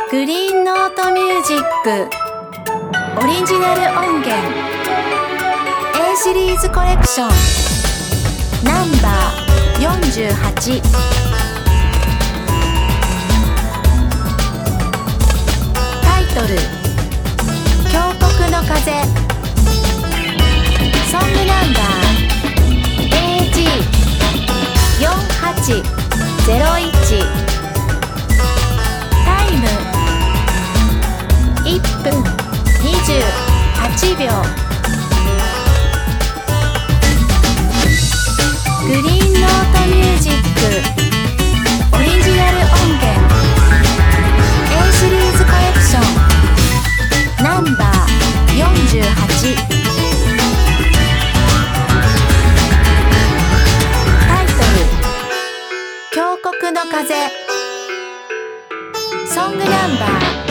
グリーンノートミュージックオリジナル音源 A シリーズコレクションナンバー48タイトル峡谷の風ソングナンバー AG4801 タイム1分28秒グリーンノートミュージックオリジナル音源 A シリーズコレクションナンバー48タイトル峡谷の風ソングナンバー